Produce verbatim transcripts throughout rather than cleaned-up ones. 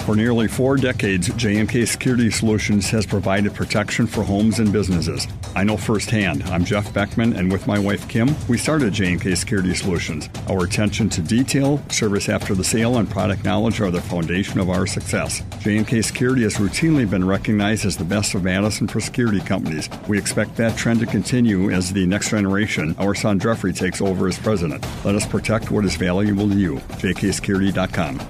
For nearly four decades, J and K Security Solutions has provided protection for homes and businesses. I know firsthand. I'm Jeff Beckman, and with my wife Kim, we started J and K Security Solutions. Our attention to detail, service after the sale, and product knowledge are the foundation of our success. J and K Security has routinely been recognized as the best of Madison for security companies. We expect that trend to continue as the next generation, our son Jeffrey, takes over as president. Let us protect what is valuable to you. J K security dot com.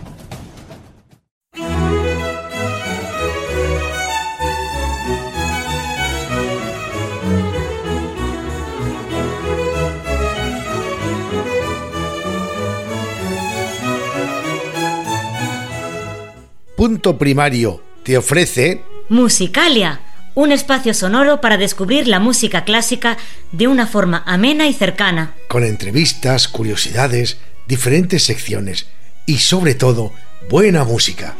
Punto Primario te ofrece Musicalia, un espacio sonoro para descubrir la música clásica de una forma amena y cercana. Con entrevistas, curiosidades, diferentes secciones y sobre todo, buena música.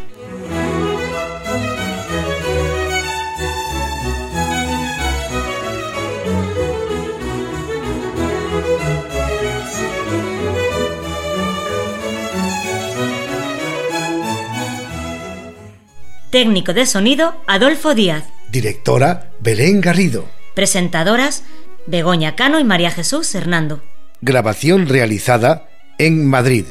Técnico de sonido, Adolfo Díaz. Directora, Belén Garrido. Presentadoras, Begoña Cano y María Jesús Hernando. Grabación realizada en Madrid.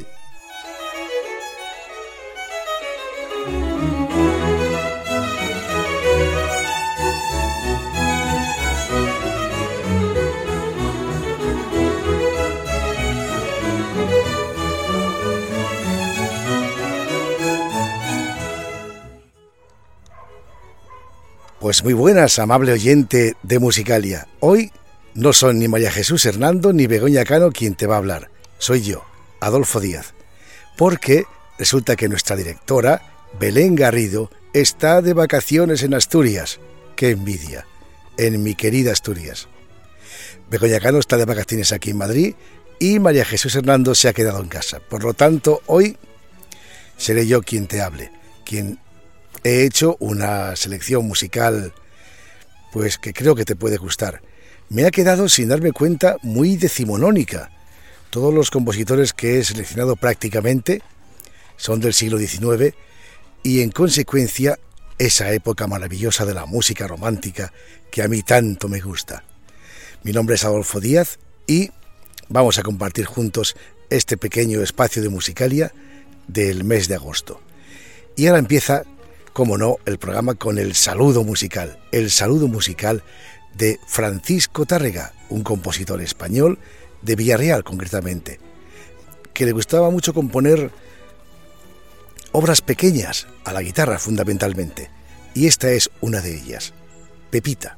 Pues muy buenas, amable oyente de Musicalia. Hoy no son ni María Jesús Hernando ni Begoña Cano quien te va a hablar. Soy yo, Adolfo Díaz. Porque resulta que nuestra directora, Belén Garrido, está de vacaciones en Asturias. ¡Qué envidia! En mi querida Asturias. Begoña Cano está de vacaciones aquí en Madrid y María Jesús Hernando se ha quedado en casa. Por lo tanto, hoy seré yo quien te hable, quien he hecho una selección musical pues que creo que te puede gustar. Me ha quedado, sin darme cuenta, muy decimonónica. Todos los compositores que he seleccionado prácticamente son del siglo diecinueve y en consecuencia esa época maravillosa de la música romántica que a mí tanto me gusta. Mi nombre es Adolfo Díaz y vamos a compartir juntos este pequeño espacio de Musicalia del mes de agosto. Y ahora empieza, como no, el programa con el saludo musical, el saludo musical de Francisco Tárrega, un compositor español de Villarreal concretamente, que le gustaba mucho componer obras pequeñas a la guitarra fundamentalmente, y esta es una de ellas, Pepita.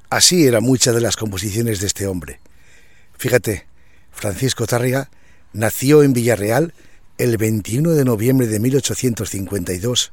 Así eran muchas de las composiciones de este hombre. Fíjate, Francisco Tárrega nació en Villarreal el veintiuno de noviembre de mil ochocientos cincuenta y dos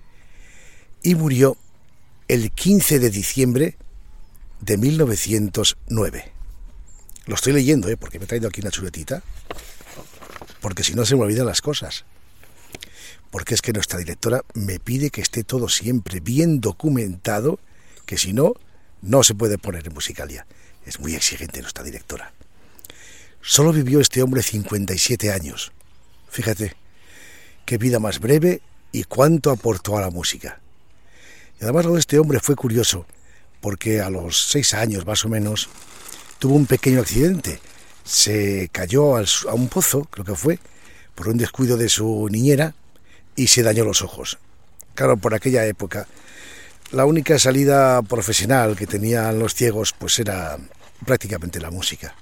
y murió el quince de diciembre de mil novecientos nueve. Lo estoy leyendo, ¿eh? Porque me he traído aquí una chuletita, porque si no se me olvidan las cosas. Porque es que nuestra directora me pide que esté todo siempre bien documentado, que si no, no se puede poner en Musicalia. Es muy exigente nuestra directora. Solo vivió este hombre cincuenta y siete años. Fíjate, qué vida más breve y cuánto aportó a la música. Y además lo de este hombre fue curioso, porque a los seis años más o menos tuvo un pequeño accidente. Se cayó al, a un pozo, creo que fue, por un descuido de su niñera y se dañó los ojos. Claro, por aquella época, la única salida profesional que tenían los ciegos pues era prácticamente la música.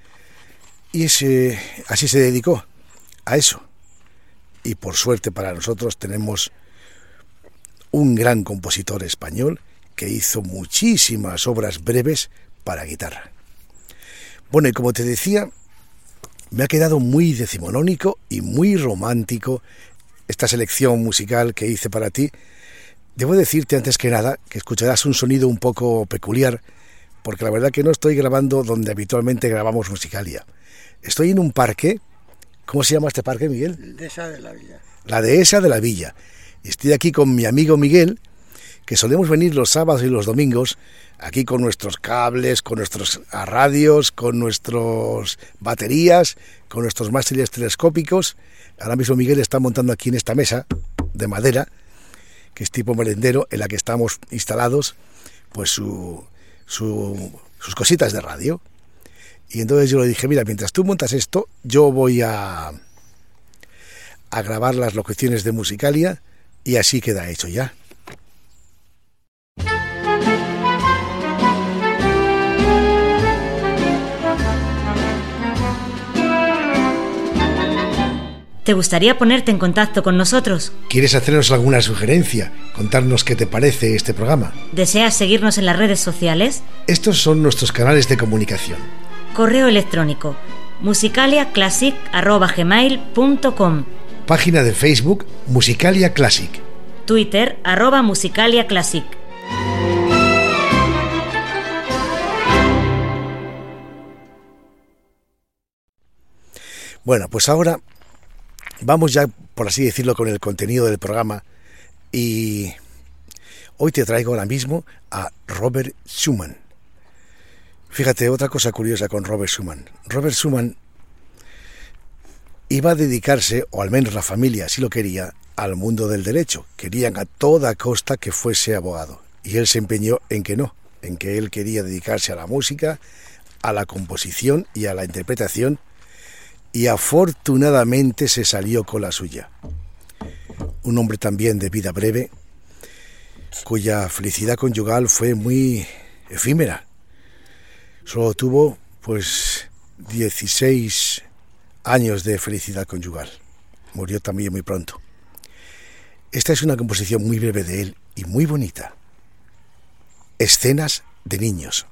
Y ese, así se dedicó a eso. Y por suerte para nosotros tenemos un gran compositor español que hizo muchísimas obras breves para guitarra. Bueno, y como te decía, me ha quedado muy decimonónico y muy romántico esta selección musical que hice para ti. Debo decirte antes que nada que escucharás un sonido un poco peculiar, porque la verdad que no estoy grabando donde habitualmente grabamos Musicalia. Estoy en un parque. ¿Cómo se llama este parque, Miguel? La Dehesa de la Villa. La Dehesa de la Villa. Estoy aquí con mi amigo Miguel, que solemos venir los sábados y los domingos, aquí con nuestros cables, con nuestros radios, con nuestras baterías, con nuestros mástiles telescópicos. Ahora mismo Miguel está montando aquí en esta mesa de madera, que es tipo merendero, en la que estamos instalados, pues su, su, sus cositas de radio. Y entonces yo le dije, mira, mientras tú montas esto, yo voy a, a grabar las locuciones de Musicalia y así queda hecho ya. ¿Te gustaría ponerte en contacto con nosotros? ¿Quieres hacernos alguna sugerencia? ¿Contarnos qué te parece este programa? ¿Deseas seguirnos en las redes sociales? Estos son nuestros canales de comunicación. Correo electrónico musicaliaclassic arroba gmail punto com. Página de Facebook Musicalia Classic. Twitter arroba musicaliaclassic. Bueno, pues ahora vamos ya, por así decirlo, con el contenido del programa, y hoy te traigo ahora mismo a Robert Schumann. Fíjate, otra cosa curiosa con Robert Schumann. Robert Schumann iba a dedicarse, o al menos la familia así lo quería, al mundo del derecho. Querían a toda costa que fuese abogado. Y él se empeñó en que no, en que él quería dedicarse a la música, a la composición y a la interpretación, y afortunadamente se salió con la suya. Un hombre también de vida breve, cuya felicidad conyugal fue muy efímera. Solo tuvo, pues, dieciséis años de felicidad conyugal. Murió también muy pronto. Esta es una composición muy breve de él y muy bonita. Escenas de niños.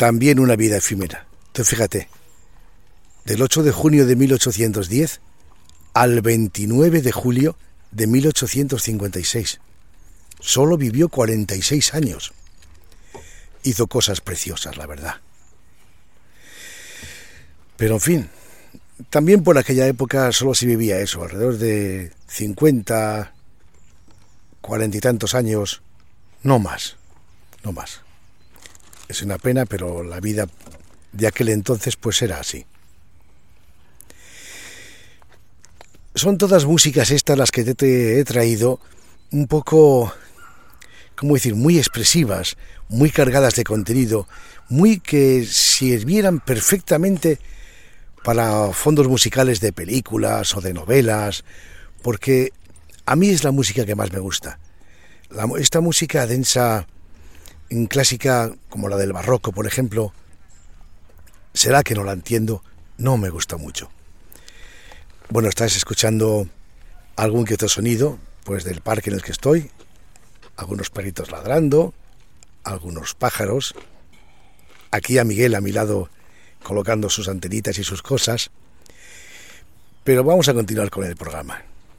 también una vida efímera. Entonces fíjate, del ocho de junio de mil ochocientos diez al veintinueve de julio de mil ochocientos cincuenta y seis. Solo vivió cuarenta y seis años. Hizo cosas preciosas, la verdad. Pero en fin, también por aquella época solo se vivía eso, alrededor de cincuenta, cuarenta y tantos años, no más, no más. Es una pena, pero la vida de aquel entonces pues era así. Son todas músicas estas las que te he traído un poco, ¿cómo decir?, muy expresivas, muy cargadas de contenido, muy que sirvieran perfectamente para fondos musicales de películas o de novelas, porque a mí es la música que más me gusta. La, esta música densa, clásica, como la del barroco, por ejemplo, será que no la entiendo, no me gusta mucho. Bueno, estás escuchando algún que otro sonido, pues del parque en el que estoy, algunos perritos ladrando, algunos pájaros, aquí a Miguel a mi lado colocando sus antenitas y sus cosas, pero vamos a continuar con el programa.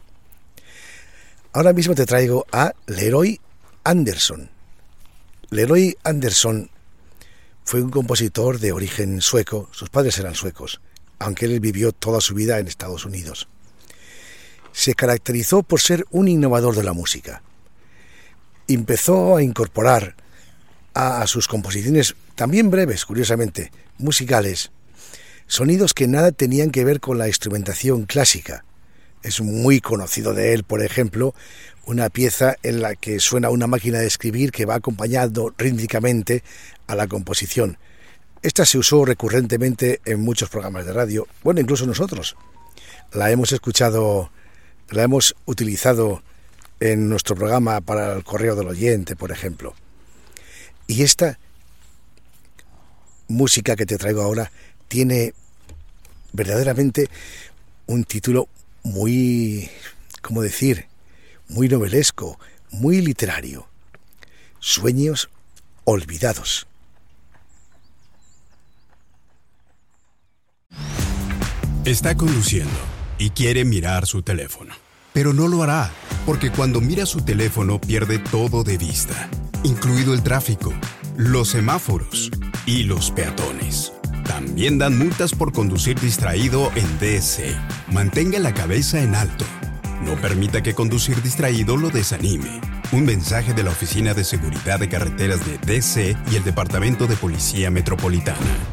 Ahora mismo te traigo a Leroy Andersson. Leroy Andersson fue un compositor de origen sueco, sus padres eran suecos, aunque él vivió toda su vida en Estados Unidos. Se caracterizó por ser un innovador de la música. Empezó a incorporar a, a sus composiciones, también breves, curiosamente, musicales, sonidos que nada tenían que ver con la instrumentación clásica. Es muy conocido de él, por ejemplo, una pieza en la que suena una máquina de escribir que va acompañando rítmicamente a la composición. Esta se usó recurrentemente en muchos programas de radio, bueno, incluso nosotros. La hemos escuchado, la hemos utilizado en nuestro programa para el correo del oyente, por ejemplo. Y esta música que te traigo ahora tiene verdaderamente un título muy, ¿cómo decir?, muy novelesco, muy literario. Sueños olvidados. Está conduciendo y quiere mirar su teléfono, pero no lo hará, porque cuando mira su teléfono pierde todo de vista, incluido el tráfico, los semáforos y los peatones. También dan multas por conducir distraído en D C. Mantenga la cabeza en alto. No permita que conducir distraído lo desanime. Un mensaje de la Oficina de Seguridad de Carreteras de D C y el Departamento de Policía Metropolitana.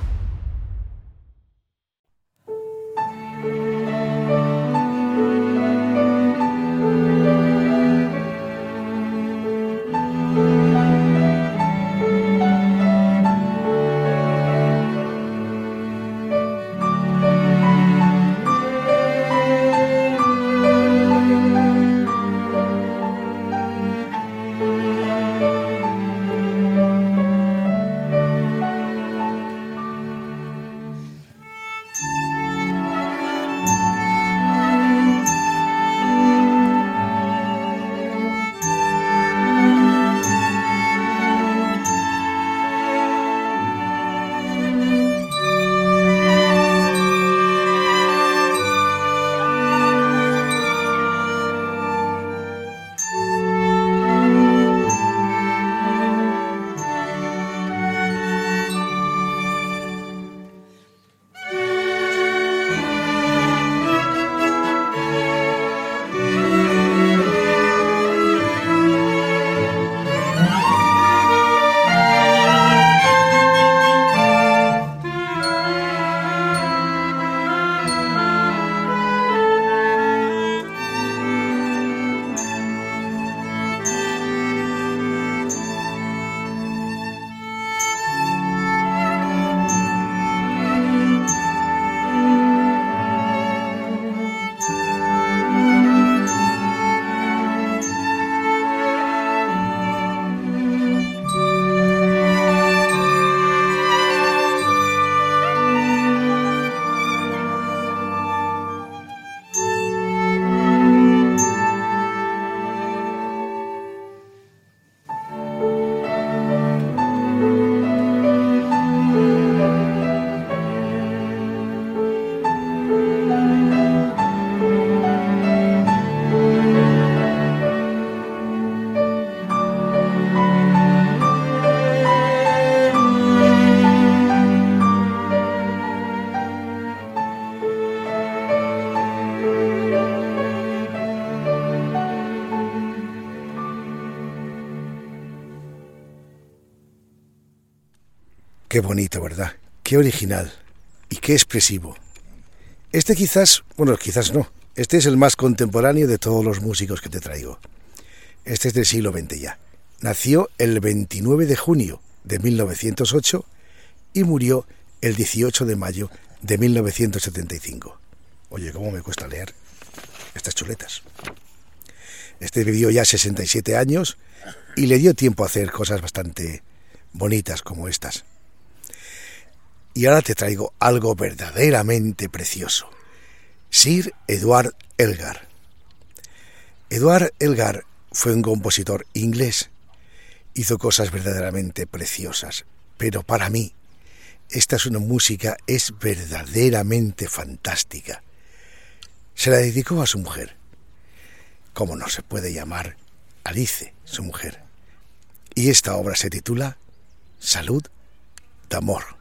Qué bonito, ¿verdad? Qué original y qué expresivo. Este quizás, bueno, quizás no, este es el más contemporáneo de todos los músicos que te traigo. Este es del siglo veinte ya. Nació el veintinueve de junio de mil novecientos ocho y murió el dieciocho de mayo de mil novecientos setenta y cinco. Oye, cómo me cuesta leer estas chuletas. Este vivió ya sesenta y siete años y le dio tiempo a hacer cosas bastante bonitas como estas. Y ahora te traigo algo verdaderamente precioso. Sir Edward Elgar. Edward Elgar fue un compositor inglés. Hizo cosas verdaderamente preciosas, pero para mí esta es una música es verdaderamente fantástica. Se la dedicó a su mujer. ¿Cómo no se puede llamar Alice, su mujer? Y esta obra se titula Salud d'amor.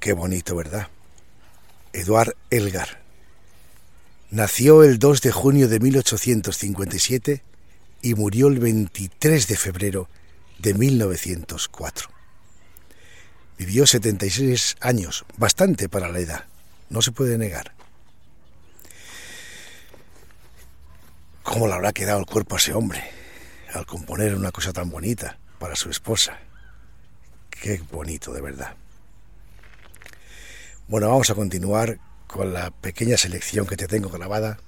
Qué bonito, ¿verdad? Édouard Elgar. Nació el dos de junio de mil ochocientos cincuenta y siete y murió el veintitrés de febrero de mil novecientos cuatro. Vivió setenta y seis años, bastante para la edad, no se puede negar. ¿Cómo le habrá quedado el cuerpo a ese hombre al componer una cosa tan bonita para su esposa? Qué bonito, de verdad. Bueno, vamos a continuar con la pequeña selección que te tengo grabada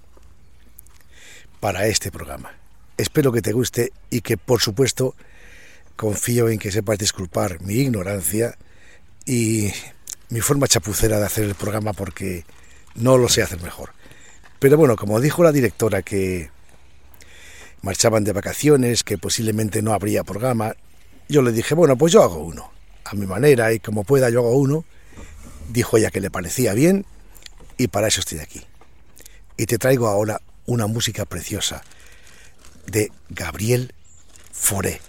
para este programa. Espero que te guste y que, por supuesto, confío en que sepas disculpar mi ignorancia y mi forma chapucera de hacer el programa, porque no lo sé hacer mejor. Pero bueno, como dijo la directora que marchaban de vacaciones, que posiblemente no habría programa, yo le dije, bueno, pues yo hago uno, a mi manera y como pueda yo hago uno. Dijo ella que le parecía bien y para eso estoy aquí. Y te traigo ahora una música preciosa de Gabriel Fauré.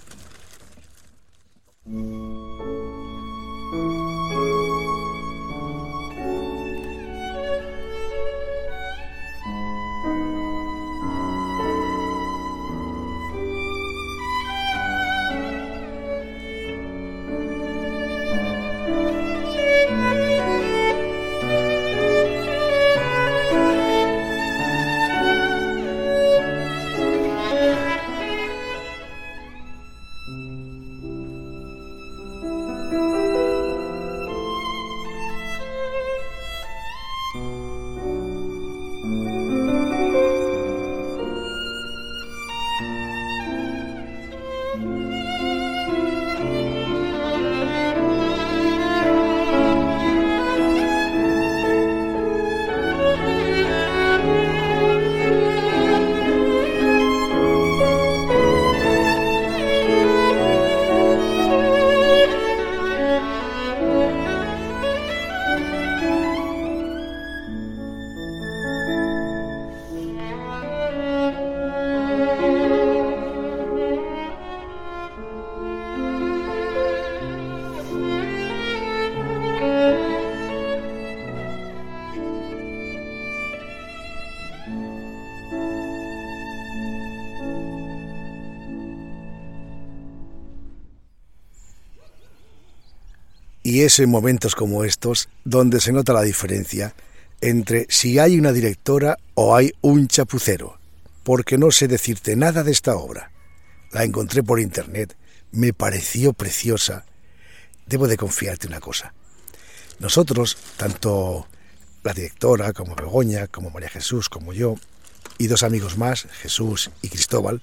Y es en momentos como estos donde se nota la diferencia entre si hay una directora o hay un chapucero, porque no sé decirte nada de esta obra. La encontré por internet, me pareció preciosa. Debo de confiarte una cosa. Nosotros, tanto la directora como Begoña, como María Jesús, como yo, y dos amigos más, Jesús y Cristóbal,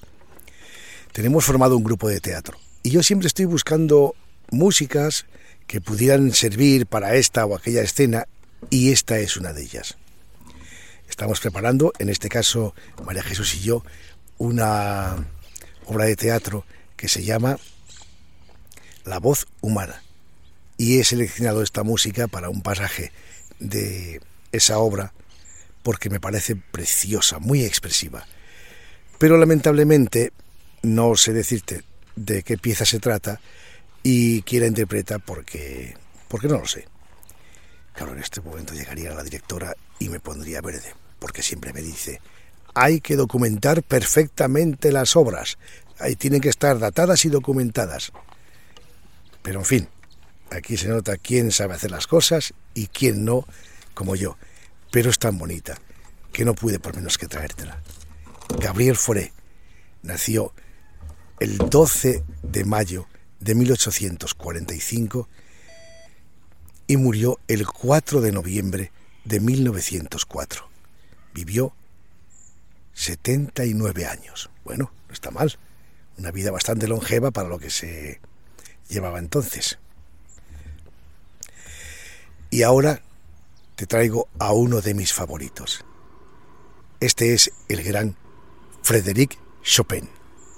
tenemos formado un grupo de teatro. Y yo siempre estoy buscando músicas que pudieran servir para esta o aquella escena, y esta es una de ellas. Estamos preparando, en este caso María Jesús y yo, una obra de teatro que se llama La voz humana, y he seleccionado esta música para un pasaje de esa obra porque me parece preciosa, muy expresiva. Pero lamentablemente no sé decirte de qué pieza se trata y quién la interpreta porque, porque no lo sé. Claro, en este momento llegaría la directora y me pondría verde, porque siempre me dice, hay que documentar perfectamente las obras, ahí tienen que estar datadas y documentadas. Pero en fin, aquí se nota quién sabe hacer las cosas y quién no, como yo. Pero es tan bonita que no pude por menos que traértela. Gabriel Fauré nació el doce de mayo de mil ochocientos cuarenta y cinco y murió el cuatro de noviembre de mil novecientos cuatro. Vivió setenta y nueve años. Bueno, no está mal. Una vida bastante longeva para lo que se llevaba entonces. Y ahora te traigo a uno de mis favoritos. Este es el gran Frédéric Chopin.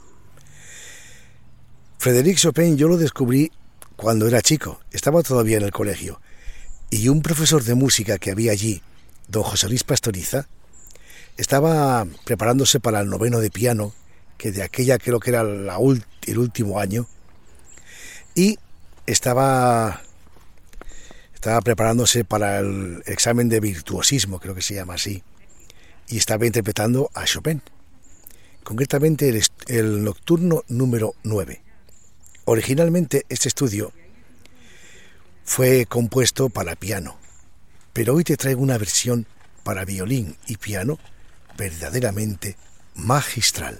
Frédéric Chopin yo lo descubrí cuando era chico, estaba todavía en el colegio, y un profesor de música que había allí, don José Luis Pastoriza, estaba preparándose para el noveno de piano, que de aquella creo que era la ult- el último año, y estaba Estaba preparándose para el examen de virtuosismo, creo que se llama así, y estaba interpretando a Chopin, concretamente el, el nocturno número nueve. Originalmente este estudio fue compuesto para piano, pero hoy te traigo una versión para violín y piano verdaderamente magistral.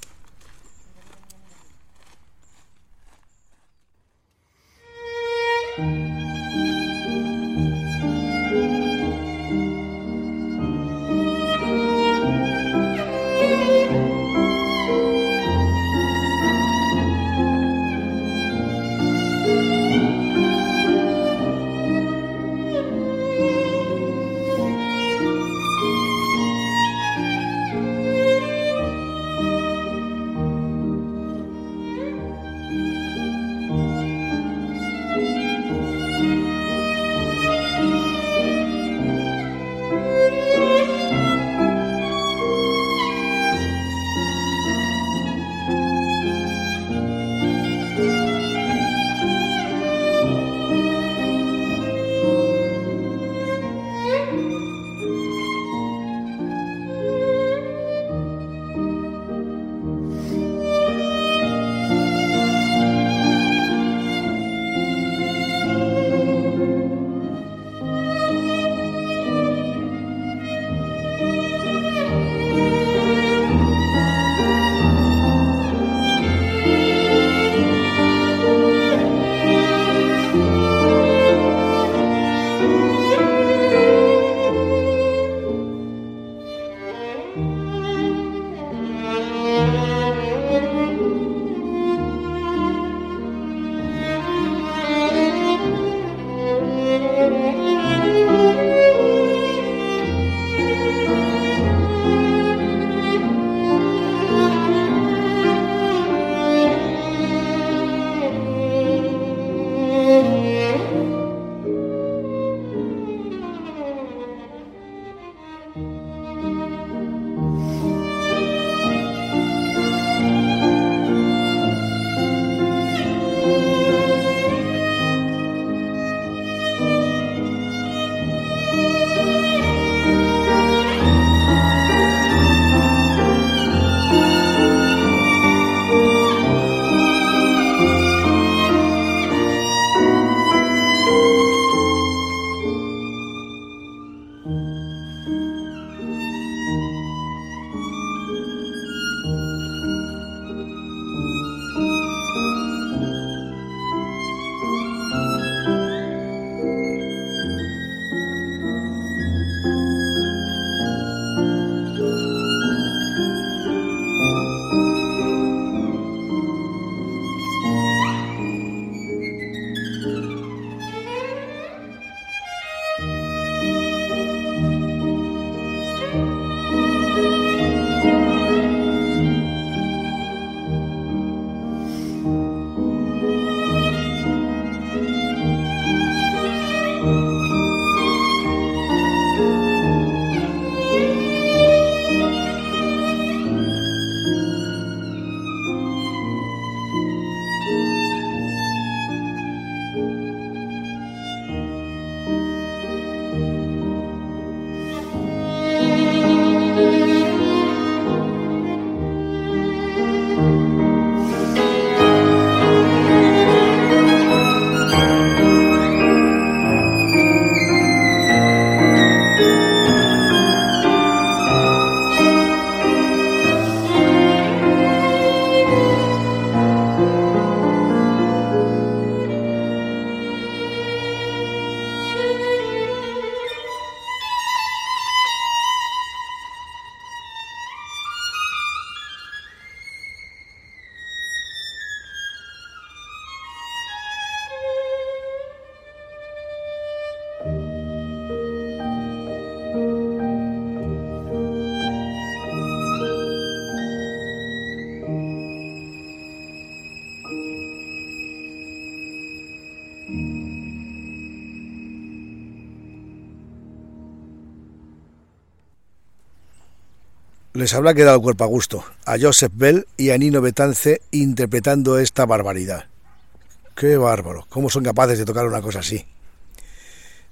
Les habrá quedado el cuerpo a gusto, a Joseph Bell y a Nino Betance interpretando esta barbaridad. ¡Qué bárbaro! ¿Cómo son capaces de tocar una cosa así?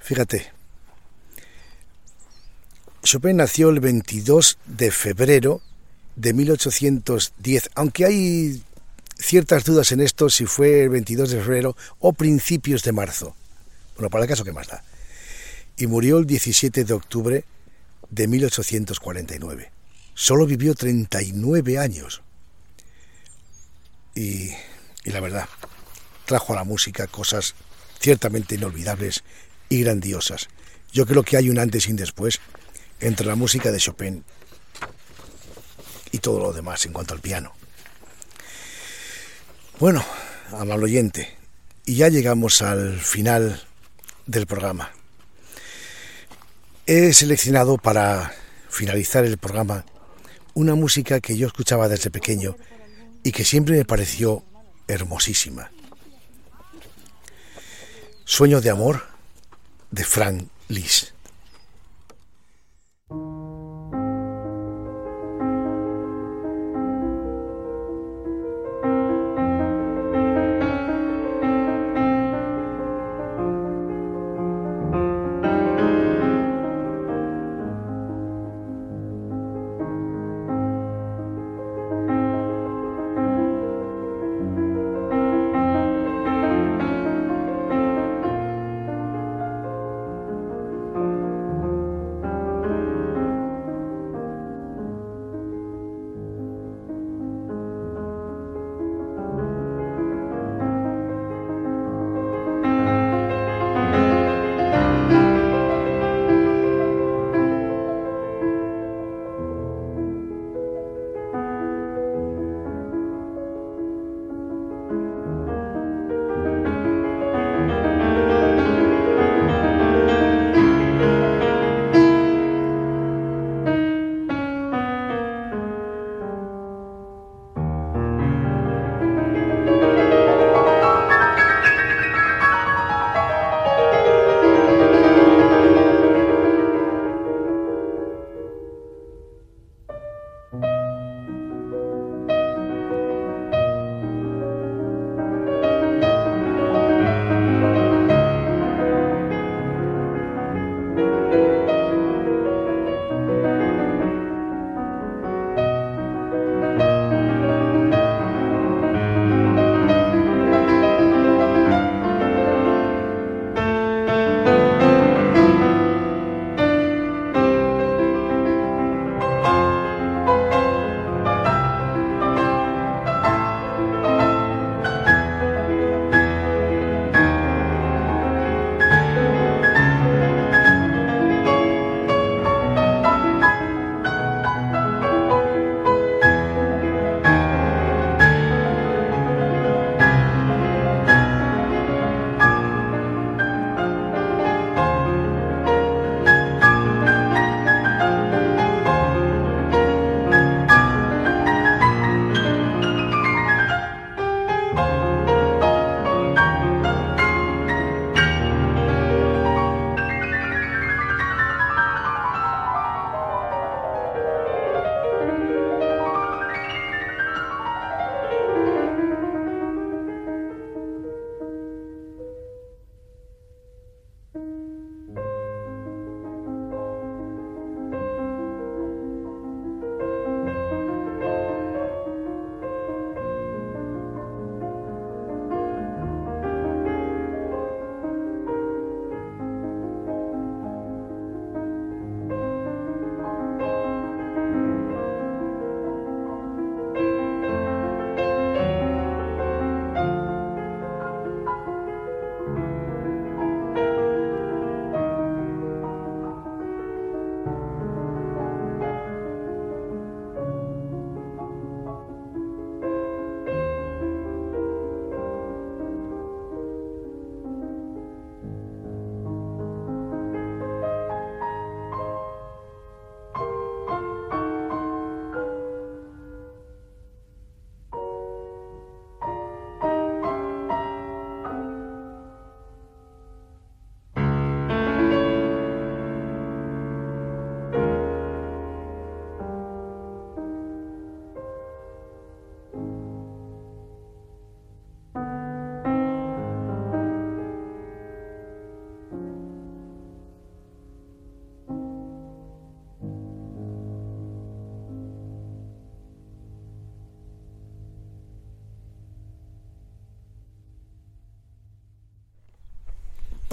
Fíjate, Chopin nació el veintidós de febrero de mil ochocientos diez, aunque hay ciertas dudas en esto si fue el veintidós de febrero o principios de marzo. Bueno, para el caso que más da. Y murió el diecisiete de octubre de mil ochocientos cuarenta y nueve. Solo vivió treinta y nueve años. Y, y la verdad, trajo a la música cosas ciertamente inolvidables y grandiosas. Yo creo que hay un antes y un después entre la música de Chopin y todo lo demás en cuanto al piano. Bueno, amable oyente, y ya llegamos al final del programa. He seleccionado para finalizar el programa una música que yo escuchaba desde pequeño y que siempre me pareció hermosísima. Sueño de amor, de Franz Liszt.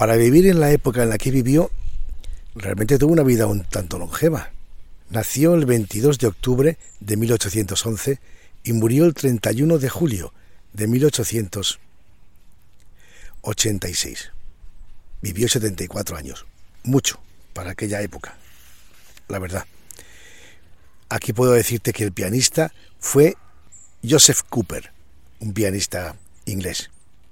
Para vivir en la época en la que vivió, realmente tuvo una vida un tanto longeva. Nació el veintidós de octubre de mil ochocientos once y murió el treinta y uno de julio de mil ochocientos ochenta y seis. Vivió setenta y cuatro años, mucho para aquella época, la verdad. Aquí puedo decirte que el pianista fue Joseph Cooper, un pianista inglés.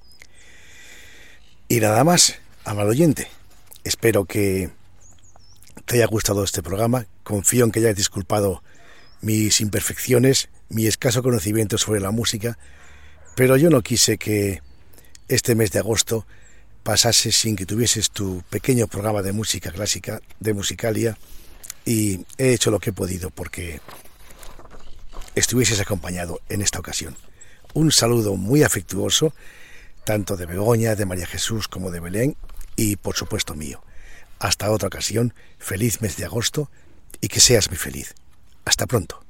Y nada más, amado oyente, espero que te haya gustado este programa. Confío en que hayas disculpado mis imperfecciones, mi escaso conocimiento sobre la música, pero yo no quise que este mes de agosto pasase sin que tuvieses tu pequeño programa de música clásica, de Musicalia, y he hecho lo que he podido porque estuvieses acompañado en esta ocasión. Un saludo muy afectuoso, tanto de Begoña, de María Jesús como de Belén, y por supuesto mío. Hasta otra ocasión, feliz mes de agosto y que seas muy feliz. Hasta pronto.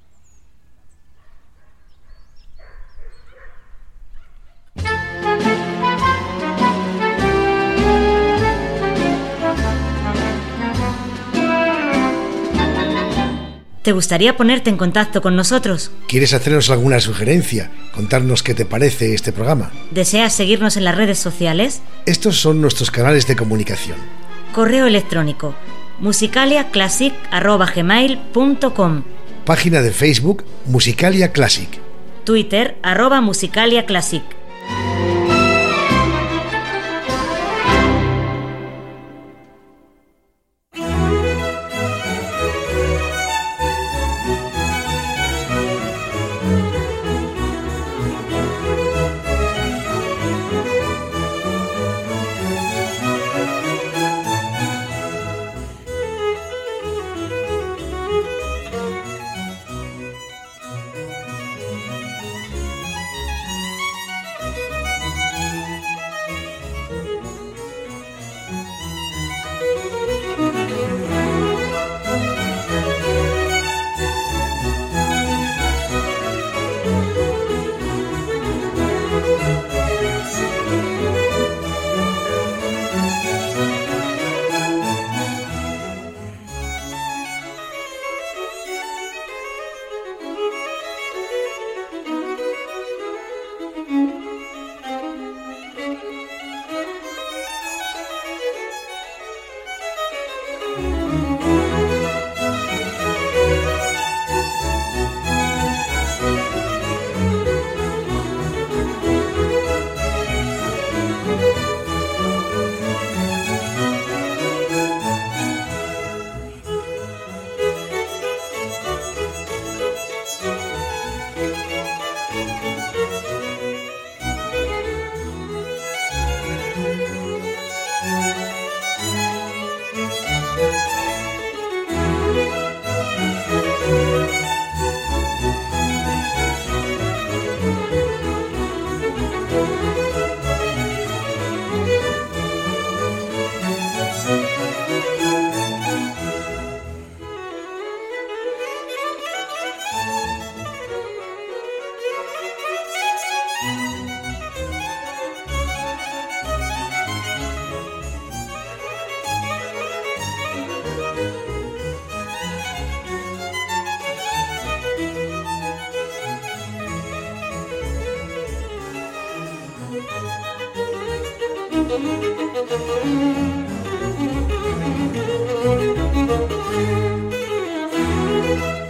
¿Te gustaría ponerte en contacto con nosotros? ¿Quieres hacernos alguna sugerencia? ¿Contarnos qué te parece este programa? ¿Deseas seguirnos en las redes sociales? Estos son nuestros canales de comunicación. Correo electrónico musicaliaclassic arroba gmail punto com. Página de Facebook Musicalia Classic. Twitter arroba musicaliaclassic. Thank you.